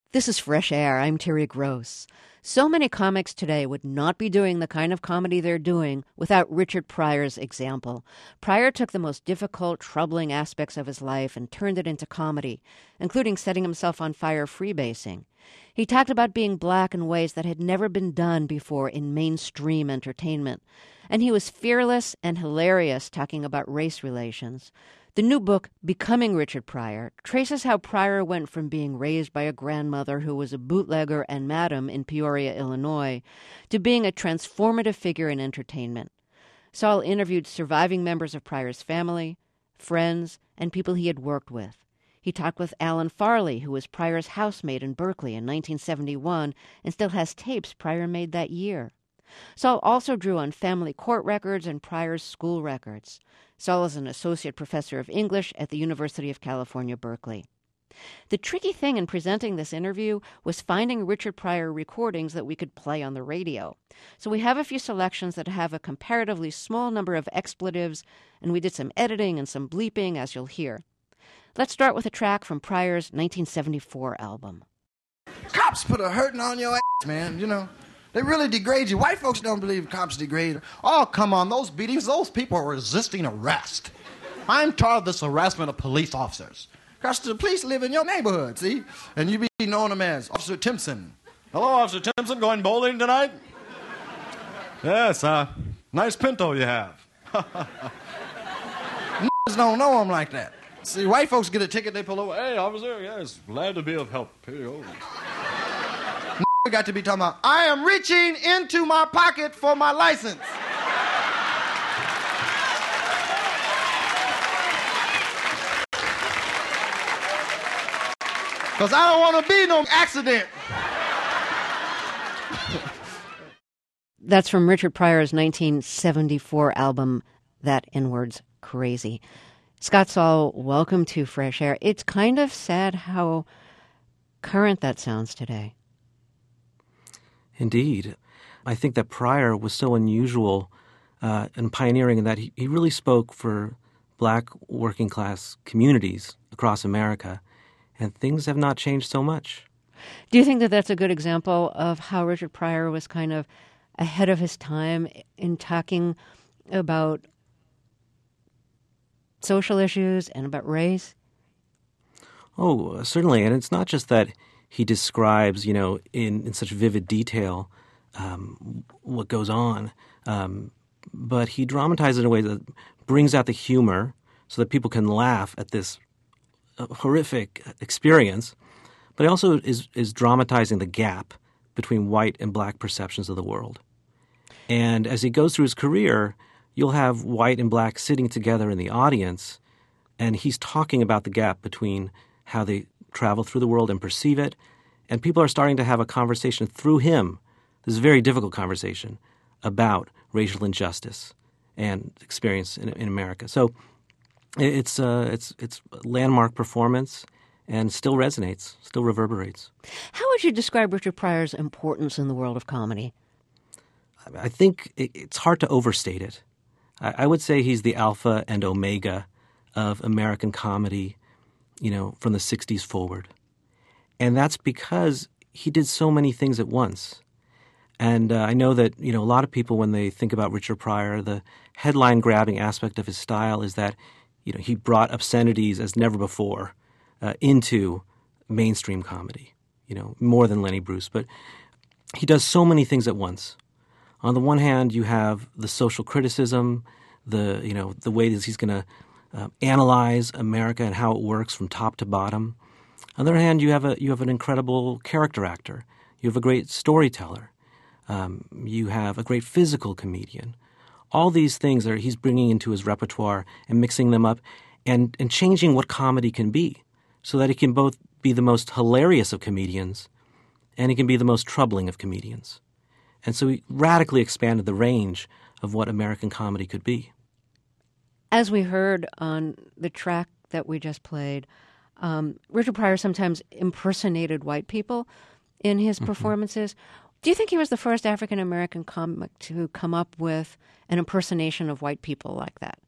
This is Fresh Air. I'm Terry Gross. So many comics today would not be doing the kind of comedy they're doing without Richard Pryor's example. Pryor took the most difficult, troubling aspects of his life and turned it into comedy, including setting himself on fire freebasing. He talked about being black in ways that had never been done before in mainstream entertainment. And he was fearless and hilarious talking about race relations. The new book, Becoming Richard Pryor, traces how Pryor went from being raised by a grandmother who was a bootlegger and madam in Peoria, Illinois, to being a transformative figure in entertainment. Saul interviewed surviving members of Pryor's family, friends, and people he had worked with. He talked with Alan Farley, who was Pryor's housemate in Berkeley in 1971 and still has tapes Pryor made that year. Saul also drew on family court records and Pryor's school records. Saul is an associate professor of English at the University of California, Berkeley. The tricky thing in presenting this interview was finding Richard Pryor recordings that we could play on the radio. So we have a few selections that have a comparatively small number of expletives, and we did some editing and some bleeping, as you'll hear. Let's start with a track from Pryor's 1974 album. Cops put a hurting on your ass, man, you know. They really degrade you. White folks don't believe cops degrade. Oh, come on, those beatings, those people are resisting arrest. I'm tired of this harassment of police officers. Because the police live in your neighborhood, see? And you be knowing them as Officer Timpson. Hello, Officer Timpson, going bowling tonight? Yes, nice Pinto you have. Don't know them like that. See, white folks get a ticket, they pull over. Hey, officer, yes, glad to be of help. Got to be talking about, I am reaching into my pocket for my license. Because I don't want to be no accident. That's from Richard Pryor's 1974 album, That N-Word's Crazy. Scott Saul, welcome to Fresh Air. It's kind of sad how current that sounds today. Indeed. I think that Pryor was so unusual and pioneering in that he really spoke for black working class communities across America, and things have not changed so much. Do you think that that's a good example of how Richard Pryor was kind of ahead of his time in talking about social issues and about race? Oh, certainly. And it's not just that he describes, in such vivid detail what goes on, but he dramatizes it in a way that brings out the humor so that people can laugh at this horrific experience, but he also is dramatizing the gap between white and black perceptions of the world. And as he goes through his career, you'll have white and black sitting together in the audience, and he's talking about the gap between how they travel through the world and perceive it, and people are starting to have a conversation through him. This is a very difficult conversation about racial injustice and experience in America. So it's a landmark performance and still resonates, still reverberates. How would you describe Richard Pryor's importance in the world of comedy? I think it's hard to overstate it. I would say he's the alpha and omega of American comedy, from the 60s forward. And that's because he did so many things at once. And I know that, a lot of people, when they think about Richard Pryor, the headline-grabbing aspect of his style is that, he brought obscenities as never before into mainstream comedy, more than Lenny Bruce. But he does so many things at once. On the one hand, you have the social criticism, the way that he's going to analyze America and how it works from top to bottom. On the other hand, you have an incredible character actor. You have a great storyteller. You have a great physical comedian. All these things he's bringing into his repertoire and mixing them up and changing what comedy can be so that it can both be the most hilarious of comedians and it can be the most troubling of comedians. And so he radically expanded the range of what American comedy could be. As we heard on the track that we just played, Richard Pryor sometimes impersonated white people in his performances. Do you think he was the first African-American comic to come up with an impersonation of white people like that?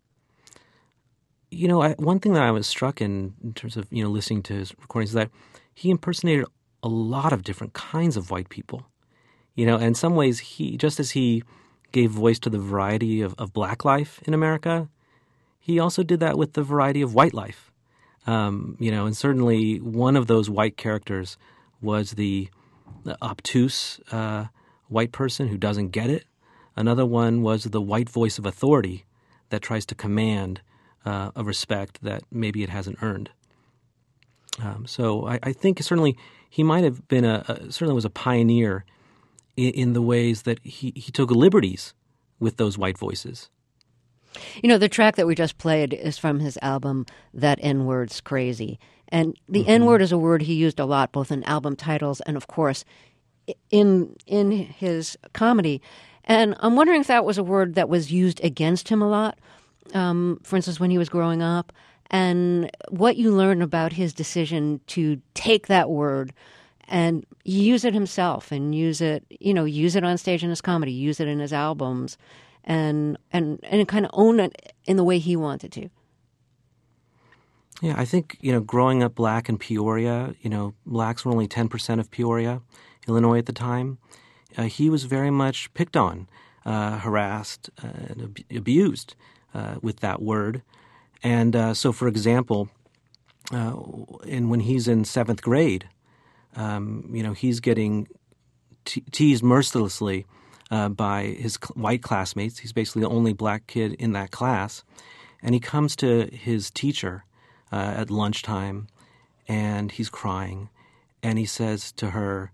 One thing that I was struck in terms of, listening to his recordings is that he impersonated a lot of different kinds of white people. In some ways, just as he gave voice to the variety of black life in America, he also did that with the variety of white life. And certainly one of those white characters was the obtuse white person who doesn't get it. Another one was the white voice of authority that tries to command a respect that maybe it hasn't earned. So I think certainly he might have been certainly was a pioneer in the ways that he took liberties with those white voices. The track that we just played is from his album, That N-Word's Crazy. And the N-word is a word he used a lot, both in album titles and, of course, in his comedy. And I'm wondering if that was a word that was used against him a lot, for instance, when he was growing up, and what you learn about his decision to take that word and use it himself and use it on stage in his comedy, use it in his albums, and kind of own it in the way he wanted to. Yeah, I think, growing up black in Peoria, blacks were only 10% of Peoria, Illinois at the time. He was very much picked on, harassed, and abused with that word. And so, for example, when he's in 7th grade, he's getting teased mercilessly by his white classmates. He's basically the only black kid in that class. And he comes to his teacher at lunchtime, and he's crying. And he says to her,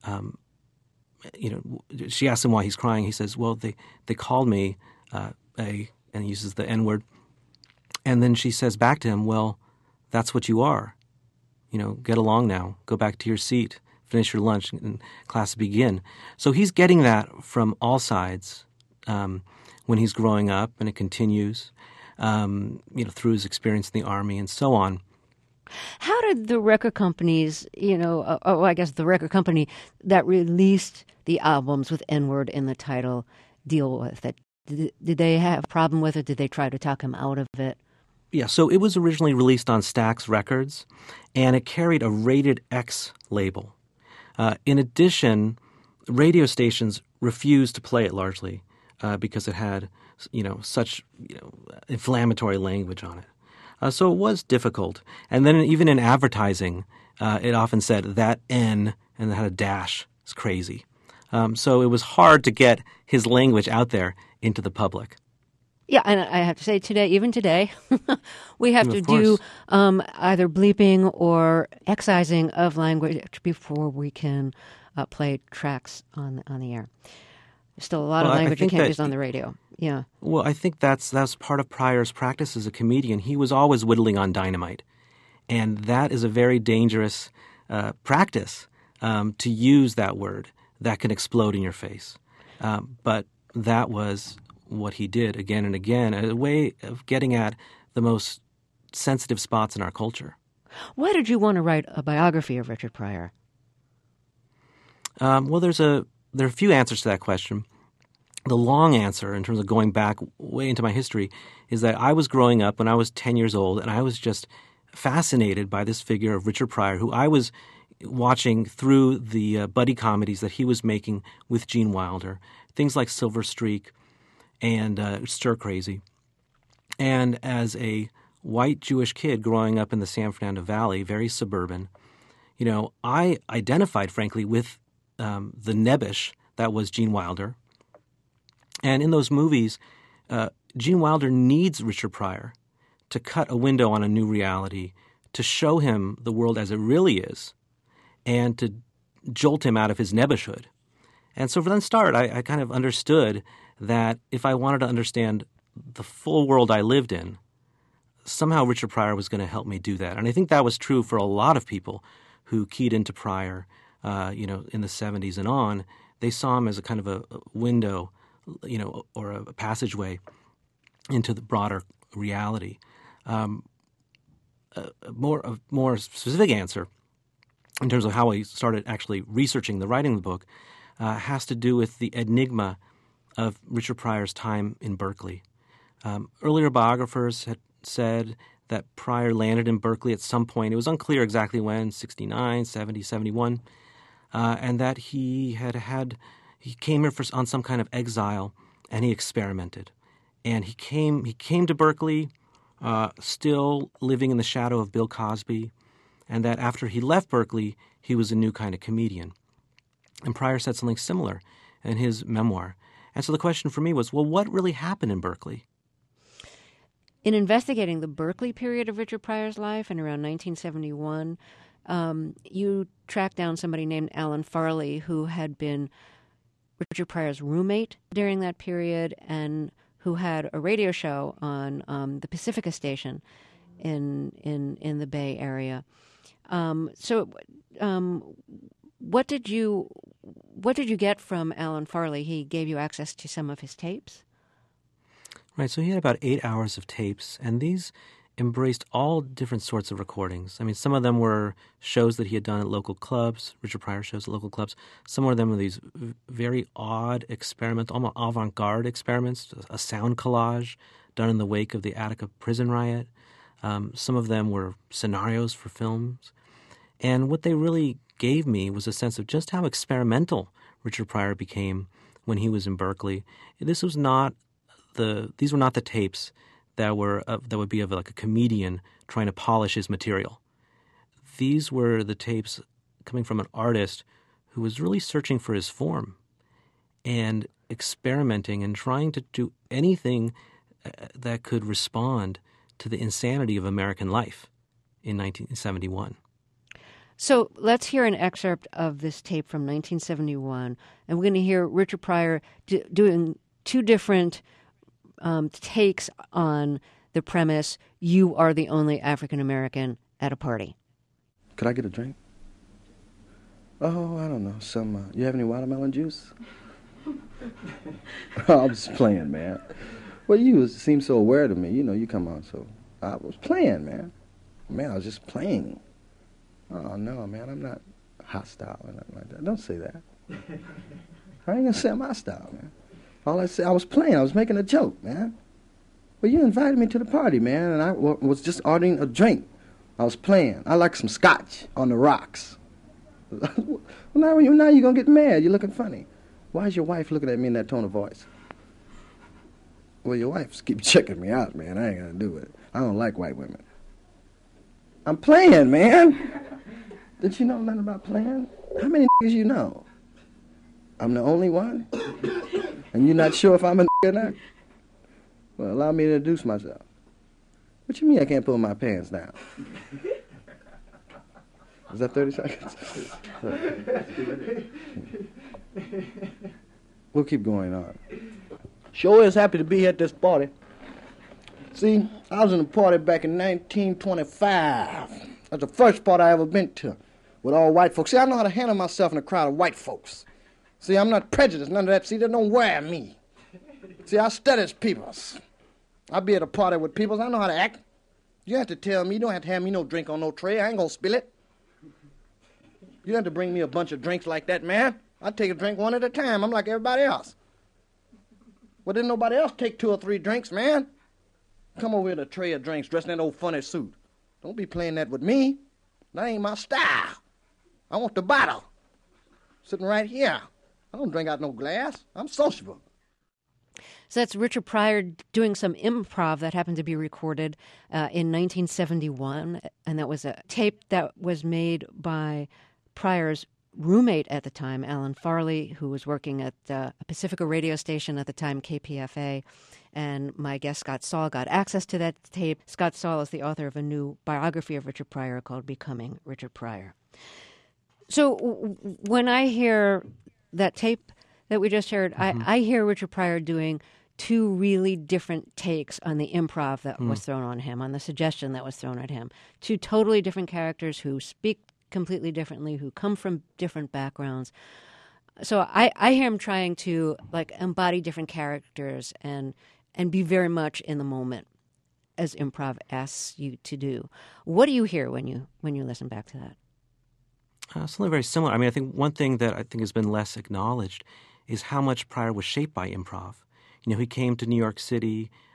she asks him why he's crying. He says, well, they called me and he uses the N-word. And then she says back to him, well, that's what you are. Get along now. Go back to your seat. Finish your lunch and class begin. So he's getting that from all sides when he's growing up, and it continues, through his experience in the Army and so on. How did the record companies, I guess the record company that released the albums with N-word in the title deal with it? Did they have a problem with it? Did they try to talk him out of it? Yeah, so it was originally released on Stax Records, and it carried a Rated X label. In addition, radio stations refused to play it largely because it had, such inflammatory language on it. So it was difficult. And then even in advertising, it often said that N and it had a dash. It's crazy. So it was hard to get his language out there into the public. Yeah, and I have to say even today, we have to do either bleeping or excising of language before we can play tracks on the air. There's still a lot of language you can't use on the radio. Yeah. Well, I think that's part of Pryor's practice as a comedian. He was always whittling on dynamite, and that is a very dangerous practice to use that word that can explode in your face. But that was what he did again and again, a way of getting at the most sensitive spots in our culture. Why did you want to write a biography of Richard Pryor? Well, there are a few answers to that question. The long answer, in terms of going back way into my history, is that I was growing up when I was 10 years old, and I was just fascinated by this figure of Richard Pryor, who I was watching through the buddy comedies that he was making with Gene Wilder, things like Silver Streak and Stir Crazy. And as a white Jewish kid growing up in the San Fernando Valley, very suburban, I identified, frankly, with the nebbish that was Gene Wilder. And in those movies, Gene Wilder needs Richard Pryor to cut a window on a new reality, to show him the world as it really is, and to jolt him out of his nebbishhood. And so from the start, I kind of understood that if I wanted to understand the full world I lived in, somehow Richard Pryor was going to help me do that. And I think that was true for a lot of people who keyed into Pryor, in the 70s and on. They saw him as a kind of a window, or a passageway into the broader reality. A more specific answer in terms of how I started actually researching the writing of the book has to do with the enigma of Richard Pryor's time in Berkeley. Earlier biographers had said that Pryor landed in Berkeley at some point. It was unclear exactly when, 69, 70, 71, and that he came here on some kind of exile, and he experimented. And he came to Berkeley still living in the shadow of Bill Cosby, and that after he left Berkeley, he was a new kind of comedian. And Pryor said something similar in his memoir. And so the question for me was, well, what really happened in Berkeley? In investigating the Berkeley period of Richard Pryor's life in around 1971, you tracked down somebody named Alan Farley, who had been Richard Pryor's roommate during that period and who had a radio show on the Pacifica station in the Bay Area. What did you get from Alan Farley? He gave you access to some of his tapes? Right, so he had about 8 hours of tapes, and these embraced all different sorts of recordings. I mean, some of them were shows that he had done at local clubs, Richard Pryor shows at local clubs. Some of them were these very odd experiments, almost avant-garde experiments, a sound collage done in the wake of the Attica prison riot. Some of them were scenarios for films. And what they really gave me was a sense of just how experimental Richard Pryor became when he was in Berkeley. These were not the tapes that would be of like a comedian trying to polish his material. These were the tapes coming from an artist who was really searching for his form and experimenting and trying to do anything that could respond to the insanity of American life in 1971. So let's hear an excerpt of this tape from 1971, and we're going to hear Richard Pryor doing two different takes on the premise, you are the only African-American at a party. Could I get a drink? Oh, I don't know. You have any watermelon juice? I'm just playing, man. Well, you seem so aware to me. You know, you come on, so I was playing, man. Man, I was just playing. Oh, no, man, I'm not hostile or nothing like that. Don't say that. I ain't gonna say I'm hostile, man. All I said, I was playing. I was making a joke, man. Well, you invited me to the party, man, and I was just ordering a drink. I was playing. I like some scotch on the rocks. Well, now you're going to get mad. You're looking funny. Why is your wife looking at me in that tone of voice? Well, your wife keeps checking me out, man. I ain't going to do it. I don't like white women. I'm playing, man. Did you know nothing about playing? How many niggas you know? I'm the only one? And you're not sure if I'm a nigga or not? Well, allow me to introduce myself. What you mean I can't pull my pants down? Is that 30 seconds? We'll keep going on. Sure is happy to be at this party. See, I was in a party back in 1925. That's the first party I ever been to with all white folks. See, I know how to handle myself in a crowd of white folks. See, I'm not prejudiced, none of that. See, they don't wear me. See, I study peoples. I'll be at a party with peoples. I know how to act. You have to tell me. You don't have to have me no drink on no tray. I ain't gonna spill it. You don't have to bring me a bunch of drinks like that, man. I take a drink one at a time. I'm like everybody else. Well, didn't nobody else take 2 or 3 drinks, man? Come over with a tray of drinks dressed in that old funny suit. Don't be playing that with me. That ain't my style. I want the bottle. Sitting right here. I don't drink out no glass. I'm sociable. So that's Richard Pryor doing some improv that happened to be recorded in 1971, and that was a tape that was made by Pryor's roommate at the time, Alan Farley, who was working at a Pacifica radio station at the time, KPFA, and my guest Scott Saul got access to that tape. Scott Saul is the author of a new biography of Richard Pryor called Becoming Richard Pryor. So when I hear that tape that we just heard, I hear Richard Pryor doing 2 really different takes on the improv that was thrown on him, on the suggestion that was thrown at him. 2 totally different characters who speak completely differently, who come from different backgrounds. So I hear him trying to like embody different characters and be very much in the moment as improv asks you to do. What do you hear when you listen back to that? Something very similar. I mean, I think one thing that I think has been less acknowledged is how much Pryor was shaped by improv. You know, he came to New York City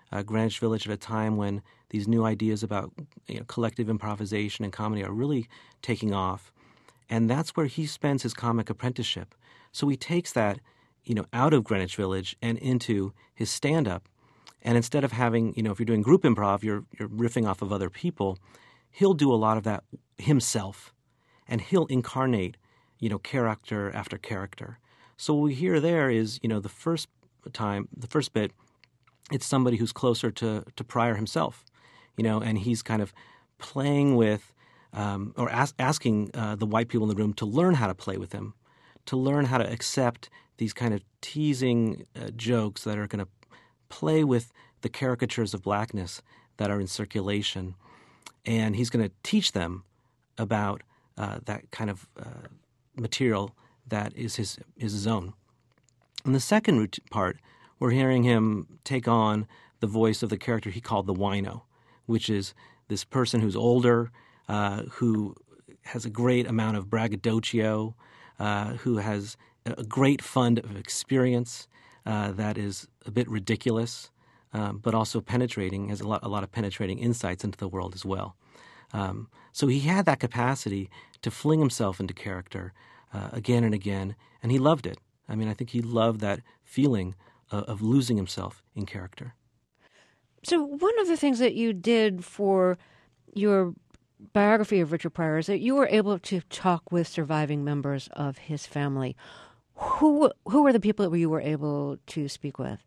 Greenwich Village at a time when these new ideas about collective improvisation and comedy are really taking off. And that's where he spends his comic apprenticeship. So he takes that, out of Greenwich Village and into his stand-up. And instead of having, if you're doing group improv, you're riffing off of other people, he'll do a lot of that himself. And he'll incarnate, character after character. So what we hear there is, the first bit, it's somebody who's closer to Pryor himself, and he's kind of playing with or asking the white people in the room to learn how to play with him, to learn how to accept these kind of teasing jokes that are going to play with the caricatures of blackness that are in circulation. And he's going to teach them about that kind of material that is his own. In the second part, we're hearing him take on the voice of the character he called the wino, which is this person who's older, who has a great amount of braggadocio, who has a great fund of experience that is a bit ridiculous, but also penetrating, has a lot of penetrating insights into the world as well. So he had that capacity to fling himself into character again and again, and he loved it. I mean, I think he loved that feeling of losing himself in character. So one of the things that you did for your biography of Richard Pryor is that you were able to talk with surviving members of his family. Who were the people that you were able to speak with?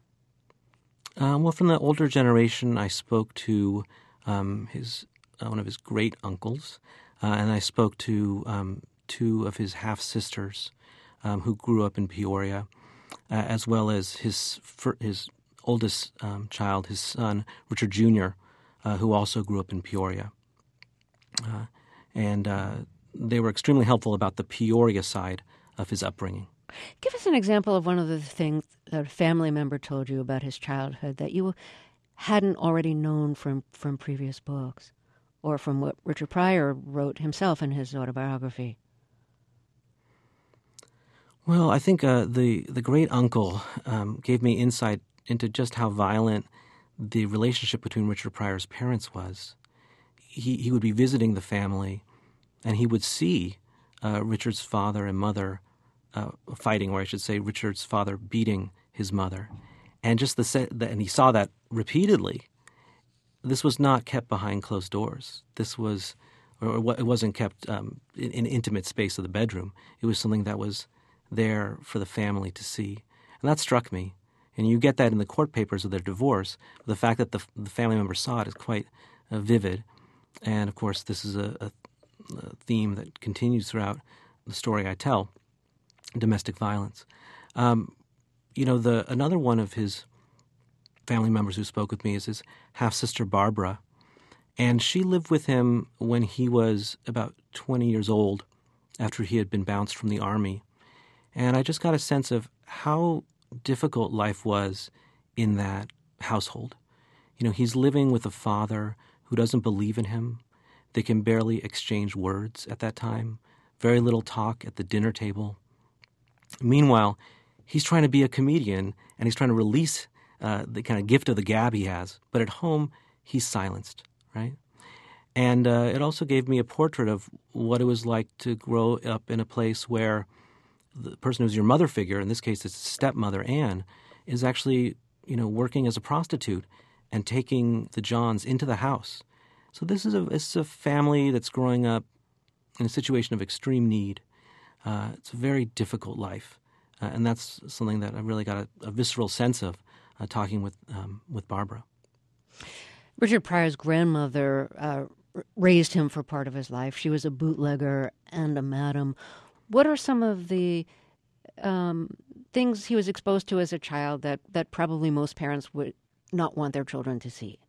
Well, from the older generation, I spoke to one of his great uncles, and I spoke to two of his half sisters who grew up in Peoria, as well as his oldest child, his son Richard Jr., who also grew up in Peoria, and they were extremely helpful about the Peoria side of his upbringing. Give us an example of one of the things that a family member told you about his childhood that you hadn't already known from previous books or from what Richard Pryor wrote himself in his autobiography. Well, I think the great uncle gave me insight into just how violent the relationship between Richard Pryor's parents was. He would be visiting the family, and he would see Richard's father and mother fighting, or I should say Richard's father beating his mother. And and he saw that repeatedly. This was not kept behind closed doors. It wasn't kept in an intimate space of the bedroom. It was something that was there for the family to see. And that struck me. And you get that in the court papers of their divorce. The fact that the family member saw it is quite vivid. And, of course, this is a theme that continues throughout the story I tell, domestic violence. Another one of his family members who spoke with me is his half-sister Barbara. And she lived with him when he was about 20 years old, after he had been bounced from the Army. And I just got a sense of how difficult life was in that household. He's living with a father who doesn't believe in him. They can barely exchange words at that time. Very little talk at the dinner table. Meanwhile, he's trying to be a comedian, and he's trying to release the kind of gift of the gab he has. But at home, he's silenced, right? And it also gave me a portrait of what it was like to grow up in a place where the person who's your mother figure, in this case it's stepmother Anne, is actually, working as a prostitute and taking the Johns into the house. So this is a family that's growing up in a situation of extreme need. It's a very difficult life, and that's something that I really got a visceral sense of talking with Barbara. Richard Pryor's grandmother raised him for part of his life. She was a bootlegger and a madam. What are some of the things he was exposed to as a child that probably most parents would not want their children to see?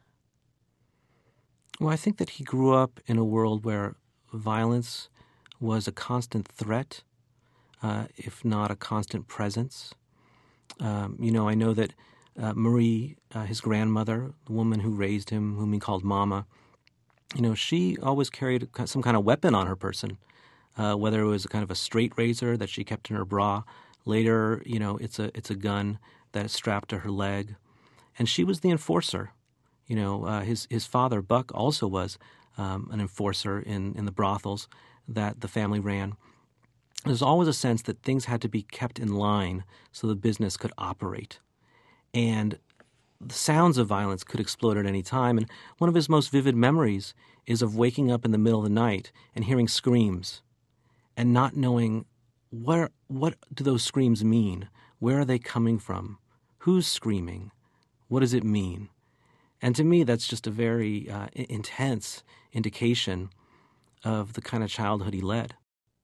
Well, I think that he grew up in a world where violence was a constant threat, if not a constant presence. I know that Marie, his grandmother, the woman who raised him, whom he called Mama, she always carried some kind of weapon on her person, whether it was a kind of a straight razor that she kept in her bra. Later, it's a gun that is strapped to her leg. and she was the enforcer. His father, Buck, also was an enforcer in the brothels that the family ran. There's always a sense that things had to be kept in line so the business could operate. And the sounds of violence could explode at any time. And one of his most vivid memories is of waking up in the middle of the night and hearing screams and not knowing what do those screams mean? Where are they coming from? Who's screaming? What does it mean? And to me, that's just a very intense indication of the kind of childhood he led.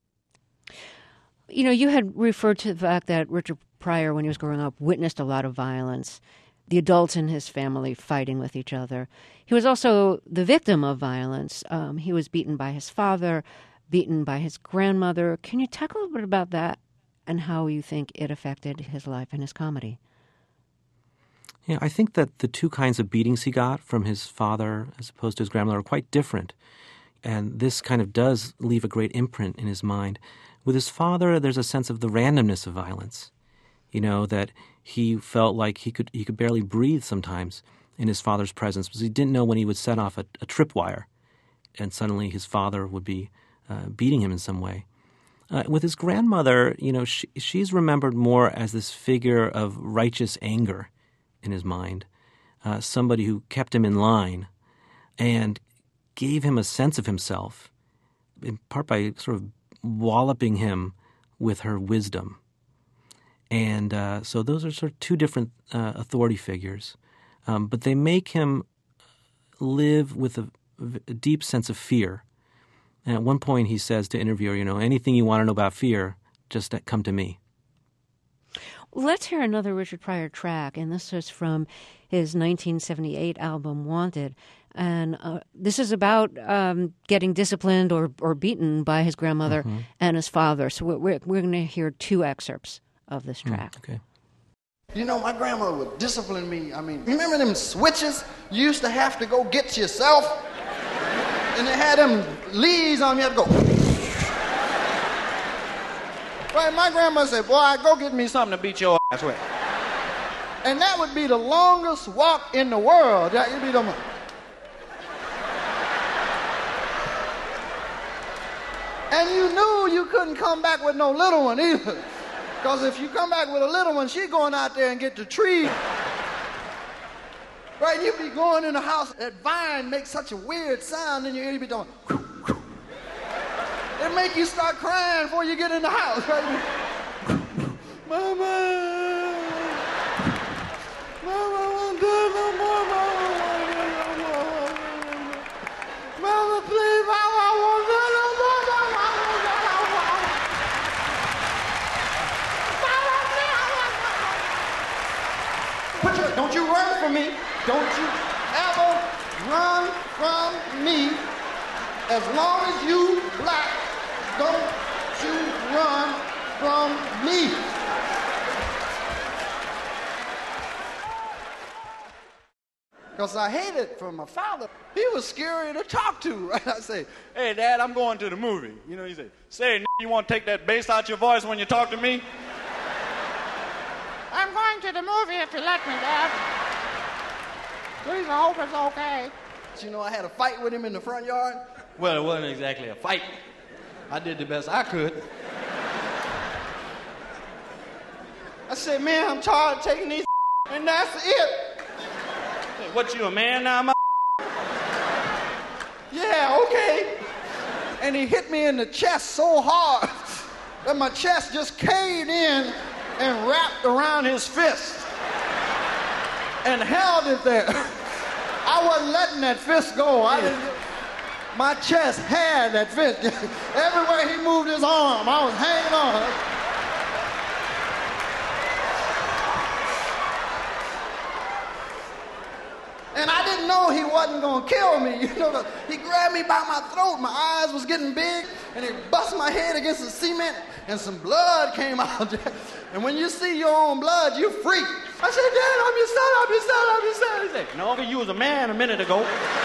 You had referred to the fact that Richard Pryor, when he was growing up, witnessed a lot of violence, the adults in his family fighting with each other. He was also the victim of violence. He was beaten by his father, beaten by his grandmother. Can you talk a little bit about that and how you think it affected his life and his comedy? Yeah, I think that the two kinds of beatings he got from his father as opposed to his grandmother are quite different. And this kind of does leave a great imprint in his mind. With his father, there's a sense of the randomness of violence. That he felt like he could barely breathe sometimes in his father's presence because he didn't know when he would set off a tripwire, and suddenly his father would be beating him in some way. With his grandmother, she's remembered more as this figure of righteous anger in his mind, somebody who kept him in line and gave him a sense of himself, in part by sort of walloping him with her wisdom. And so those are sort of two different authority figures. But they make him live with a deep sense of fear. And at one point he says to interviewer, anything you want to know about fear, just come to me. Let's hear another Richard Pryor track, and this is from his 1978 album, Wanted. And this is about getting disciplined or beaten by his grandmother and his father. So we're going to hear two excerpts of this track. Okay. My grandmother would discipline me. I mean, remember them switches you used to have to go get yourself? And they had them leads on you, had to go. Right, my grandma said, boy, go get me something to beat your ass with. And that would be the longest walk in the world. It'd be the... And you knew you couldn't come back with no little one either. Because if you come back with a little one, she's going out there and get the tree. Right, you'd be going in the house, that vine makes such a weird sound in your ear, you'd be doing... It make you start crying before you get in the house, right? Mama, won't do it no more, Mama, please, Mama, won't do it no more, Don't you run from me. Don't you ever run from me. As long as you black, don't you run from me. Because I hate it from my father. He was scary to talk to, right? I say, hey, Dad, I'm going to the movie. He say, you want to take that bass out your voice when you talk to me? I'm going to the movie if you let me, Dad. Please, I hope it's okay. I had a fight with him in the front yard. Well, it wasn't exactly a fight. I did the best I could. I said, man, I'm tired of taking these and that's it. Hey, what, you a man now, my? Yeah, okay. And he hit me in the chest so hard that my chest just caved in and wrapped around his fist and held it there. I wasn't letting that fist go. My chest had that fist. Everywhere he moved his arm, I was hanging on. And I didn't know he wasn't going to kill me. He grabbed me by my throat. My eyes was getting big, and he bust my head against the cement, and some blood came out. And when you see your own blood, you freak. I said, Dad, I'm your son. He said, no, you was a man a minute ago.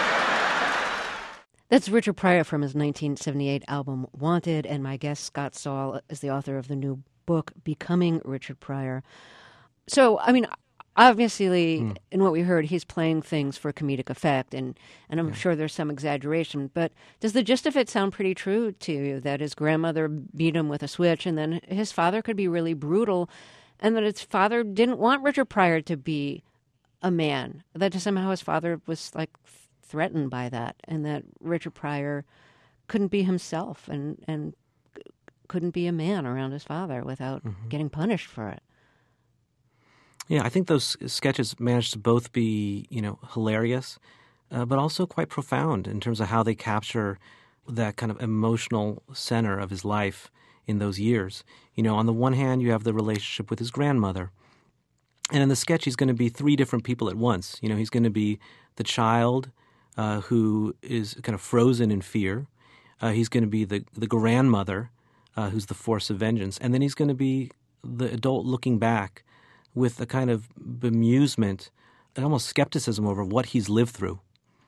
That's Richard Pryor from his 1978 album, Wanted, and my guest, Scott Saul, is the author of the new book, Becoming Richard Pryor. So, Obviously, in what we heard, he's playing things for comedic effect, and I'm sure there's some exaggeration. But does the gist of it sound pretty true to you, that his grandmother beat him with a switch, and then his father could be really brutal, and that his father didn't want Richard Pryor to be a man, that somehow his father was like threatened by that, and that Richard Pryor couldn't be himself and couldn't be a man around his father without getting punished for it? Yeah, I think those sketches managed to both be, hilarious, but also quite profound in terms of how they capture that kind of emotional center of his life in those years. On the one hand, you have the relationship with his grandmother. And in the sketch, he's going to be three different people at once. He's going to be the child who is kind of frozen in fear. He's going to be the grandmother who's the force of vengeance. And then he's going to be the adult looking back with a kind of bemusement and almost skepticism over what he's lived through.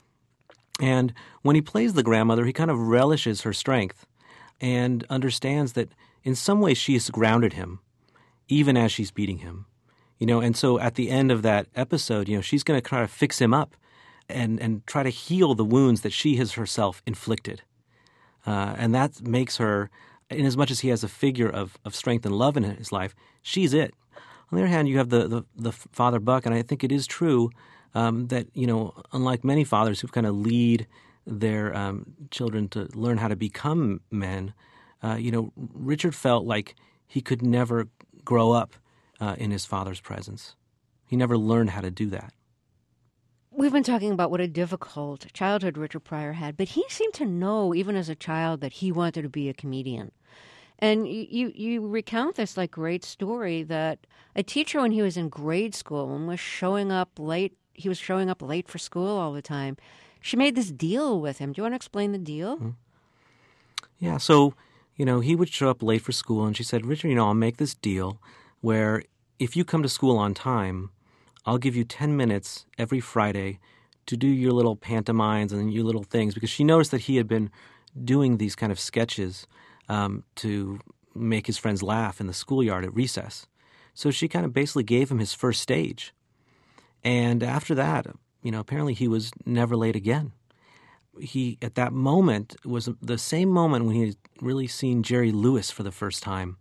And when he plays the grandmother, he kind of relishes her strength and understands that in some ways she has grounded him, even as she's beating him. And so at the end of that episode, she's going to try to fix him up and try to heal the wounds that she has herself inflicted. And that makes her, in as much as he has a figure of strength and love in his life, she's it. On the other hand, you have the Father Buck, and I think it is true that, unlike many fathers who kind of lead their children to learn how to become men, Richard felt like he could never grow up in his father's presence. He never learned how to do that. We've been talking about what a difficult childhood Richard Pryor had, but he seemed to know, even as a child, that he wanted to be a comedian. And you recount this like great story that a teacher, when he was in grade school and was showing up late, he was showing up late for school all the time. She made this deal with him. Do you want to explain the deal? Mm-hmm. Yeah, so, he would show up late for school, and she said, Richard, I'll make this deal where if you come to school on time, I'll give you 10 minutes every Friday to do your little pantomimes and your little things, because she noticed that he had been doing these kind of sketches to make his friends laugh in the schoolyard at recess. So she kind of basically gave him his first stage. And after that, apparently he was never late again. He, at that moment, was the same moment when he had really seen Jerry Lewis for the first time,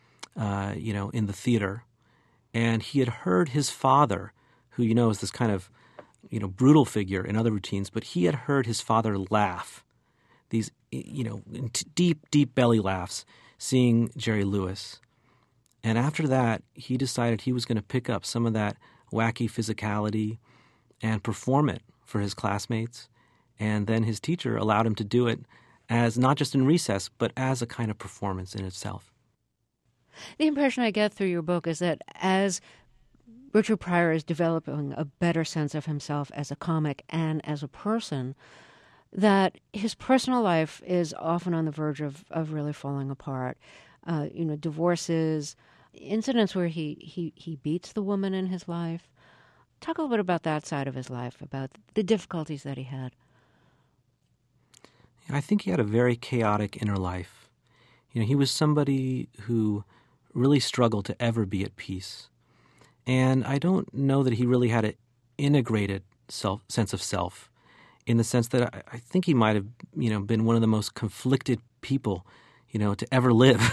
in the theater. And he had heard his father, who, is this kind of, brutal figure in other routines, but he had heard his father laugh, these, deep, deep belly laughs, seeing Jerry Lewis. And after that, he decided he was going to pick up some of that wacky physicality and perform it for his classmates. And then his teacher allowed him to do it as not just in recess, but as a kind of performance in itself. The impression I get through your book is that as Richard Pryor is developing a better sense of himself as a comic and as a person, that his personal life is often on the verge of really falling apart. Divorces, incidents where he beats the woman in his life. Talk a little bit about that side of his life, about the difficulties that he had. I think he had a very chaotic inner life. He was somebody who really struggled to ever be at peace. And I don't know that he really had an integrated sense of self, in the sense that I think he might have, been one of the most conflicted people, to ever live.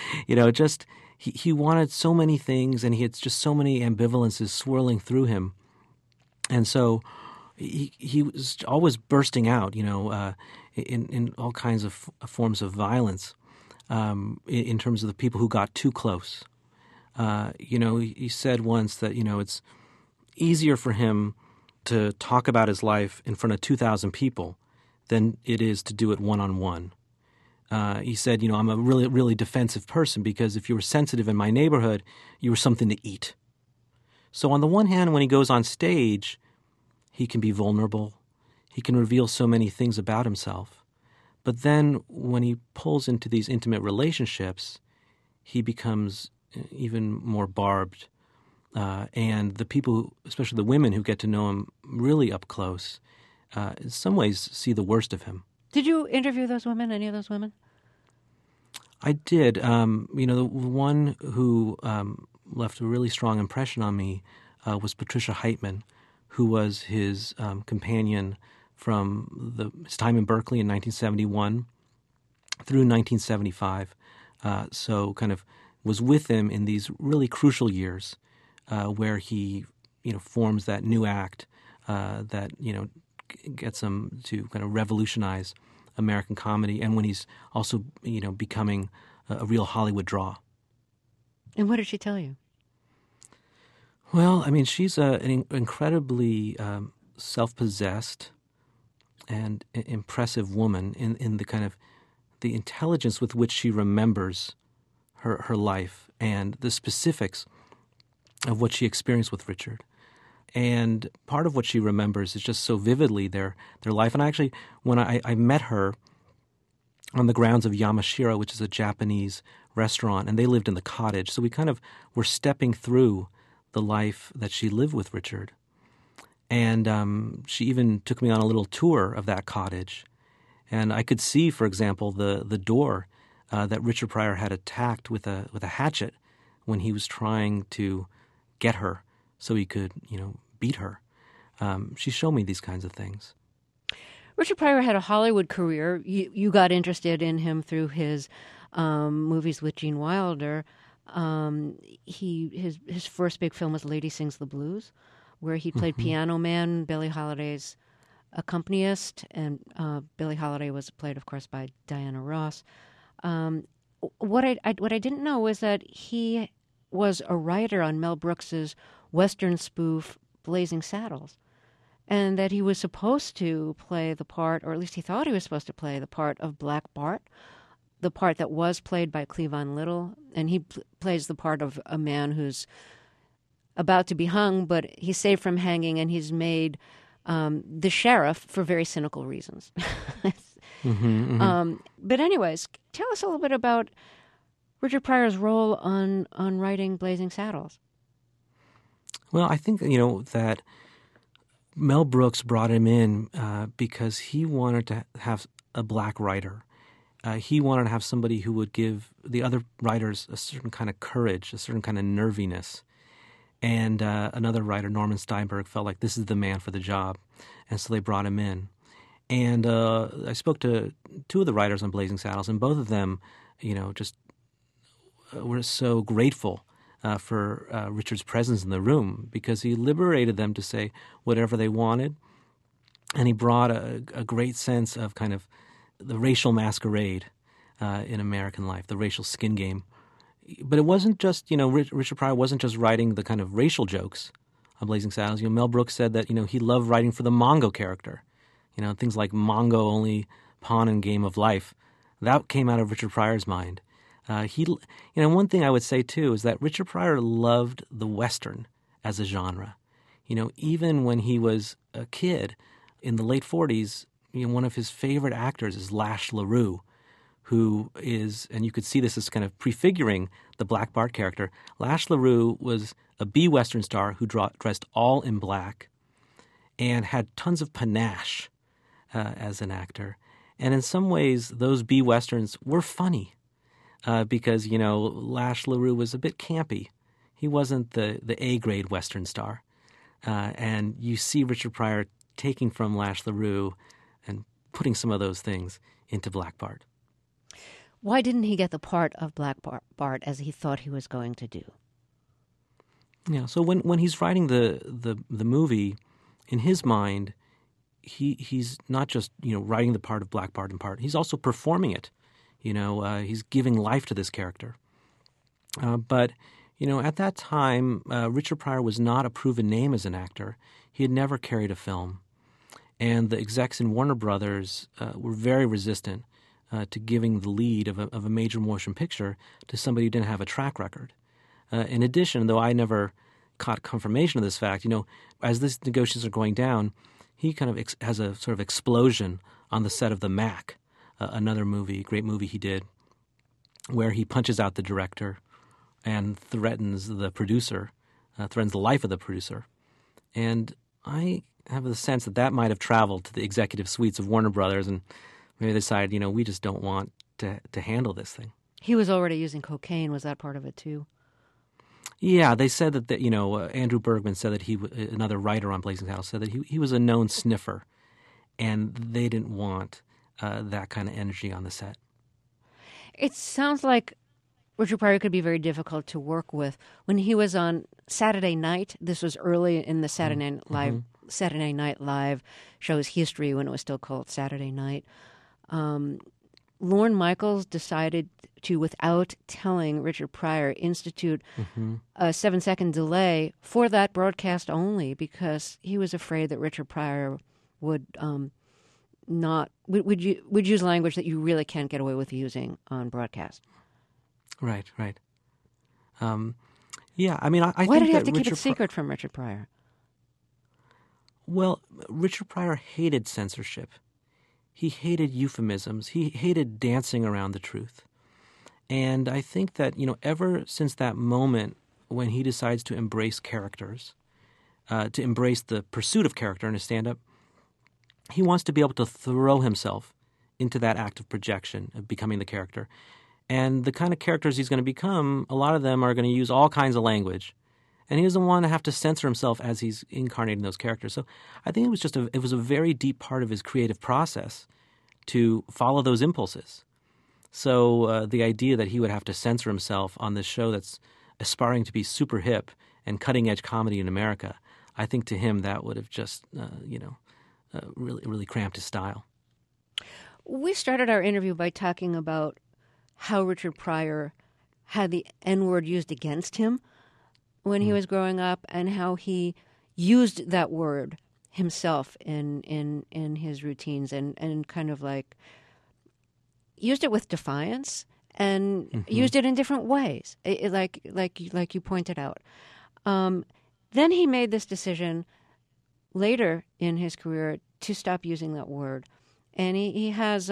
He wanted so many things, and he had just so many ambivalences swirling through him. And so he was always bursting out, in all kinds of forms of violence, in terms of the people who got too close. He said once that, it's easier for him to talk about his life in front of 2,000 people than it is to do it one-on-one. He said, I'm a really, really defensive person, because if you were sensitive in my neighborhood, you were something to eat. So on the one hand, when he goes on stage, he can be vulnerable. He can reveal so many things about himself. But then when he pulls into these intimate relationships, he becomes even more barbed. And the people, especially the women who get to know him really up close, in some ways see the worst of him. Did you interview those women, any of those women? I did. The one who left a really strong impression on me was Patricia Heitman, who was his companion from his time in Berkeley in 1971 through 1975. So kind of was with him in these really crucial years where he, forms that new act that, gets him to kind of revolutionize American comedy, and when he's also, becoming a real Hollywood draw. And what did she tell you? Well, I mean, she's an incredibly self-possessed and impressive woman in the kind of the intelligence with which she remembers her life and the specifics of what she experienced with Richard. And part of what she remembers is just so vividly their life. And actually, when I met her on the grounds of Yamashiro, which is a Japanese restaurant, and they lived in the cottage, so we kind of were stepping through the life that she lived with Richard. And she even took me on a little tour of that cottage. And I could see, for example, the door that Richard Pryor had attacked with a hatchet when he was trying to get her so he could, beat her. She showed me these kinds of things. Richard Pryor had a Hollywood career. You got interested in him through his movies with Gene Wilder. His first big film was Lady Sings the Blues, where he played Piano Man, Billie Holiday's accompanist, and Billie Holiday was played, of course, by Diana Ross. What I didn't know was that he was a writer on Mel Brooks's Western spoof Blazing Saddles, and that he was supposed to play the part, or at least he thought he was supposed to play the part of Black Bart, the part that was played by Cleavon Little, and he plays the part of a man who's about to be hung, but he's saved from hanging, and he's made the sheriff for very cynical reasons. But anyways, tell us a little bit about Richard Pryor's role on writing Blazing Saddles. Well, I think, that Mel Brooks brought him in because he wanted to have a black writer. He wanted to have somebody who would give the other writers a certain kind of courage, a certain kind of nerviness. And another writer, Norman Steinberg, felt like this is the man for the job. And so they brought him in. And I spoke to two of the writers on Blazing Saddles, and both of them, just were so grateful for Richard's presence in the room, because he liberated them to say whatever they wanted. And he brought a great sense of kind of the racial masquerade in American life, the racial skin game. But it wasn't just, Richard Pryor wasn't just writing the kind of racial jokes on Blazing Saddles. Mel Brooks said that, he loved writing for the Mongo character. Things like Mongo, only pawn in game of life. That came out of Richard Pryor's mind. One thing I would say, too, is that Richard Pryor loved the Western as a genre. Even when he was a kid in the late 40s, one of his favorite actors is Lash LaRue, who is, and you could see this as kind of prefiguring the Black Bart character. Lash LaRue was a B-Western star who dressed all in black and had tons of panache as an actor. And in some ways, those B-Westerns were funny because, Lash LaRue was a bit campy. He wasn't the A-grade Western star. And you see Richard Pryor taking from Lash LaRue and putting some of those things into Black Bart. Why didn't he get the part of Black Bart as he thought he was going to do? So when he's writing the movie, in his mind, he's not just writing the part of Black Bart in part. He's also performing it. He's giving life to this character. But at that time, Richard Pryor was not a proven name as an actor. He had never carried a film, and the execs in Warner Brothers were very resistant to giving the lead of a major motion picture to somebody who didn't have a track record. In addition, though I never caught confirmation of this fact, as these negotiations are going down, he kind of has a sort of explosion on the set of The Mac, another great movie he did, where he punches out the director and threatens the producer, threatens the life of the producer. And I have the sense that might have traveled to the executive suites of Warner Brothers, and maybe they decided, we just don't want to handle this thing. He was already using cocaine. Was that part of it, too? Yeah, they said that, Andrew Bergman said that another writer on Blazing Saddles said that he was a known sniffer, and they didn't want that kind of energy on the set. It sounds like Richard Pryor could be very difficult to work with. When he was on Saturday Night, this was early in the Saturday Night Live show's history when it was still called Saturday Night. Lorne Michaels decided to, without telling Richard Pryor, institute a 7-second delay for that broadcast only, because he was afraid that Richard Pryor would would use language that you really can't get away with using on broadcast. Right. Yeah, I mean, I think why did he have that to keep it secret from Richard Pryor? Well, Richard Pryor hated censorship. He hated euphemisms. He hated dancing around the truth. And I think that, ever since that moment when he decides to embrace characters, to embrace the pursuit of character in his stand-up, he wants to be able to throw himself into that act of projection, of becoming the character. And the kind of characters he's going to become, a lot of them are going to use all kinds of language. And he doesn't want to have to censor himself as he's incarnating those characters. So I think it was a very deep part of his creative process to follow those impulses. So the idea that he would have to censor himself on this show that's aspiring to be super hip and cutting-edge comedy in America, I think to him that would have just, really, really cramped his style. We started our interview by talking about how Richard Pryor had the N-word used against him when he was growing up, and how he used that word himself in his routines, and kind of like used it with defiance, and used it in different ways, like you pointed out. Then he made this decision later in his career to stop using that word, and he has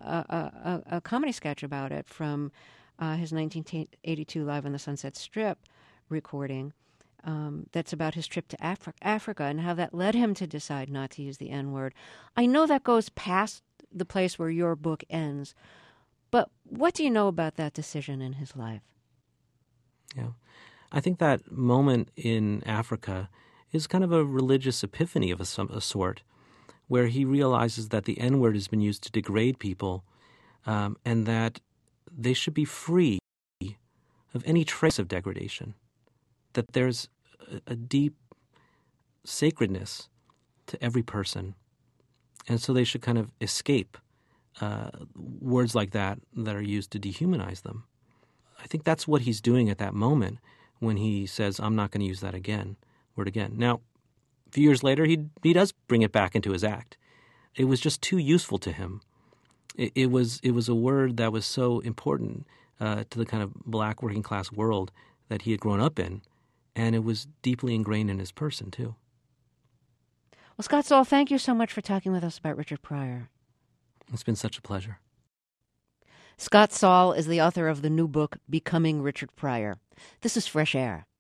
a comedy sketch about it from his 1982 Live on the Sunset Strip recording that's about his trip to Africa and how that led him to decide not to use the N-word. I know that goes past the place where your book ends, but what do you know about that decision in his life? Yeah, I think that moment in Africa is kind of a religious epiphany of a sort, where he realizes that the N-word has been used to degrade people, and that they should be free of any trace of degradation, that there's a deep sacredness to every person, and so they should kind of escape words like that are used to dehumanize them. I think that's what he's doing at that moment when he says, I'm not going to use that word again. Now, a few years later, he does bring it back into his act. It was just too useful to him. It was a word that was so important to the kind of black working class world that he had grown up in, and it was deeply ingrained in his person, too. Well, Scott Saul, thank you so much for talking with us about Richard Pryor. It's been such a pleasure. Scott Saul is the author of the new book, Becoming Richard Pryor. This is Fresh Air.